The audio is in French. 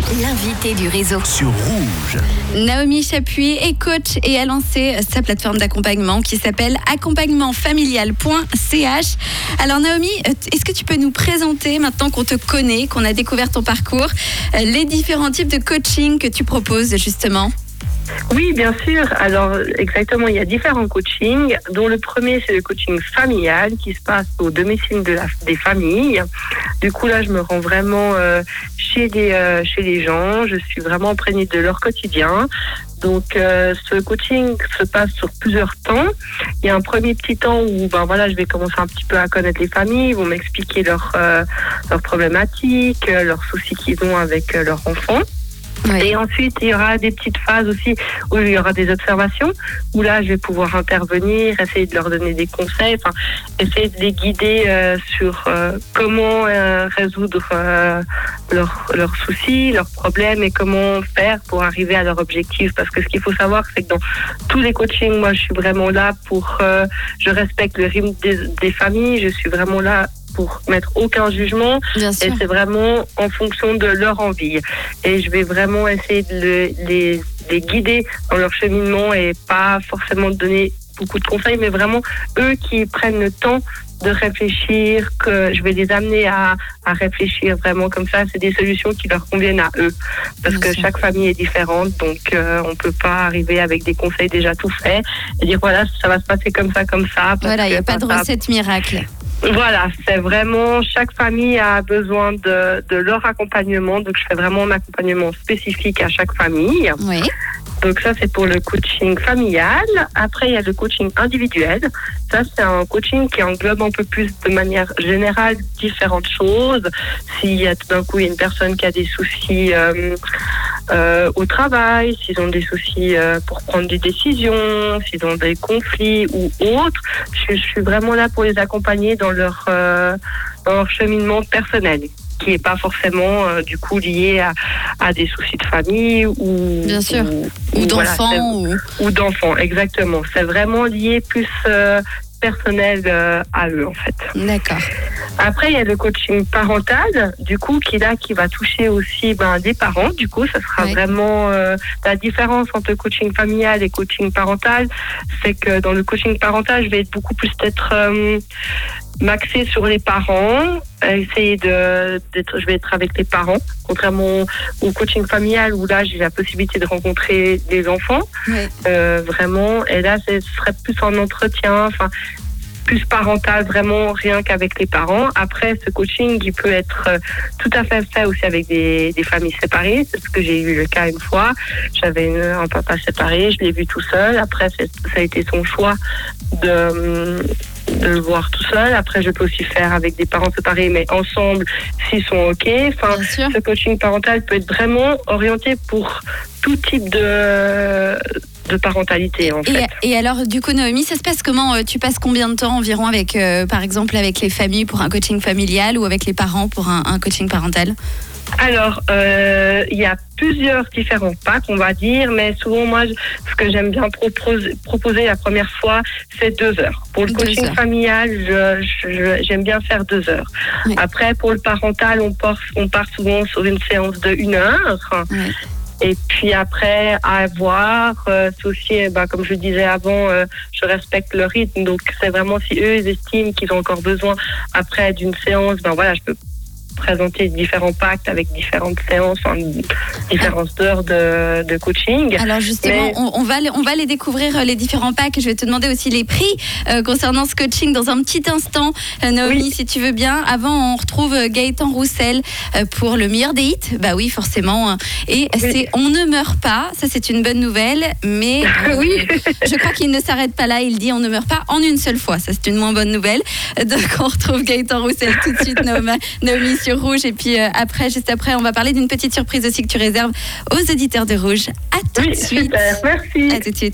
L'invité du réseau sur Rouge. Naomi Chapuis est coach et a lancé sa plateforme d'accompagnement qui s'appelle accompagnementfamilial.ch. Alors Naomi, est-ce que tu peux nous présenter, maintenant qu'on te connaît, qu'on a découvert ton parcours, les différents types de coaching que tu proposes justement ? Oui, bien sûr. Alors, exactement, il y a différents coachings, dont le premier, c'est le coaching familial qui se passe au domicile des familles. Du coup, là, je me rends vraiment chez les gens. Je suis vraiment imprégnée de leur quotidien. Donc, ce coaching se passe sur plusieurs temps. Il y a un premier petit temps où, je vais commencer un petit peu à connaître les familles. Ils vont m'expliquer leurs problématiques, leurs soucis qu'ils ont avec leurs enfants. Oui. Et ensuite, il y aura des petites phases aussi où il y aura des observations, où là, je vais pouvoir intervenir, essayer de leur donner des conseils, essayer de les guider sur comment résoudre leurs soucis, leurs problèmes et comment faire pour arriver à leur objectif. Parce que ce qu'il faut savoir, c'est que dans tous les coachings, moi, je suis vraiment là pour... je respecte le rythme des familles, je suis vraiment là pour mettre aucun jugement. Bien sûr. Et c'est vraiment en fonction de leur envie. Et je vais vraiment essayer de les guider dans leur cheminement et pas forcément donner beaucoup de conseils, mais vraiment eux qui prennent le temps de réfléchir, que je vais les amener à réfléchir vraiment comme ça. C'est des solutions qui leur conviennent à eux. Parce que chaque famille est différente, donc on peut pas arriver avec des conseils déjà tout faits et dire voilà, ça va se passer comme ça. Voilà, il n'y a pas de recette miracle. Voilà, c'est vraiment, chaque famille a besoin de leur accompagnement, donc je fais vraiment un accompagnement spécifique à chaque famille. Oui. Donc ça, c'est pour le coaching familial. Après, il y a le coaching individuel. Ça, c'est un coaching qui englobe un peu plus de manière générale différentes choses. S'il y a tout d'un coup une personne qui a des soucis au travail, s'ils ont des soucis pour prendre des décisions, s'ils ont des conflits ou autres, je suis vraiment là pour les accompagner dans leur cheminement personnel, qui n'est pas forcément du coup lié à des soucis de famille ou bien sûr ou d'enfants ou d'enfants, exactement. C'est vraiment lié plus personnel à eux en fait. D'accord. Après il y a le coaching parental du coup qui va toucher aussi des parents. Du coup ça sera vraiment la différence entre coaching familial et coaching parental, c'est que dans le coaching parental je vais être beaucoup plus m'axer sur les parents, essayer je vais être avec les parents, contrairement au coaching familial où là j'ai la possibilité de rencontrer des enfants, vraiment, et là ce serait plus en entretien, plus parental, vraiment rien qu'avec les parents. Après, ce coaching, il peut être tout à fait fait aussi avec des familles séparées. C'est ce que j'ai eu le cas une fois. J'avais un papa séparé, je l'ai vu tout seul. Après, ça a été son choix de le voir tout seul. Après, je peux aussi faire avec des parents séparés, mais ensemble, s'ils sont OK. Ce coaching parental peut être vraiment orienté pour tout type de parentalité, en fait. Et alors, du coup, Naomi, ça se passe comment ? Tu passes combien de temps environ avec, par exemple, avec les familles pour un coaching familial ou avec les parents pour un coaching parental ? Alors, il y a plusieurs différents packs, on va dire, mais souvent, moi, ce que j'aime bien proposer la première fois, c'est 2 heures. Pour le coaching familial, j'aime bien faire 2 heures. Oui. Après, pour le parental, on part souvent sur une séance de 1 heure. Oui. Et puis après, à voir, c'est aussi, comme je le disais avant, je respecte le rythme. Donc, c'est vraiment si eux, ils estiment qu'ils ont encore besoin après d'une séance, je peux présenter différents pactes avec différentes séances, différentes heures de coaching. Alors justement, on va les découvrir, les différents packs. Je vais te demander aussi les prix concernant ce coaching dans un petit instant, Naomi, si tu veux bien. Avant, on retrouve Gaëtan Roussel pour le meilleur des hits. Bah oui, forcément. Et c'est On ne meurt pas. Ça, c'est une bonne nouvelle. Mais je crois qu'il ne s'arrête pas là. Il dit On ne meurt pas en une seule fois. Ça, c'est une moins bonne nouvelle. Donc, on retrouve Gaëtan Roussel tout de suite, Naomi, sur Rouge. Et puis juste après, on va parler d'une petite surprise aussi que tu réserves aux auditeurs de Rouge. À tout de suite. Super, merci. À tout de suite.